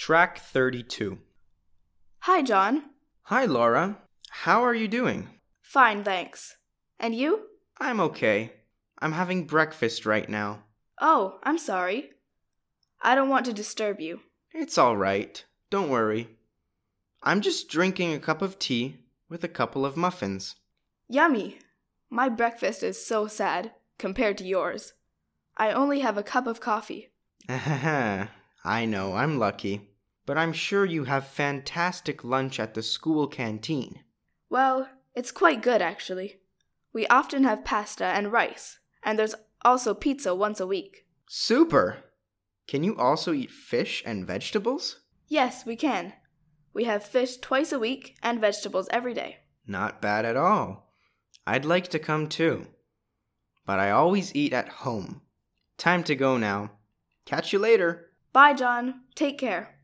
Track 32. Hi, John. Hi, Laura. How are you doing? Fine, thanks. And you? I'm okay. I'm having breakfast right now. Oh, I'm sorry. I don't want to disturb you. It's all right. Don't worry. I'm just drinking a cup of tea with a couple of muffins. Yummy. My breakfast is so sad compared to yours. I only have a cup of coffee. I know, I'm lucky. But I'm sure you have fantastic lunch at the school canteen. Well, it's quite good, actually. We often have pasta and rice, and there's also pizza once a week. Super! Can you also eat fish and vegetables? Yes, we can. We have fish twice a week and vegetables every day. Not bad at all. I'd like to come too. But I always eat at home. Time to go now. Catch you later. Bye, John. Take care.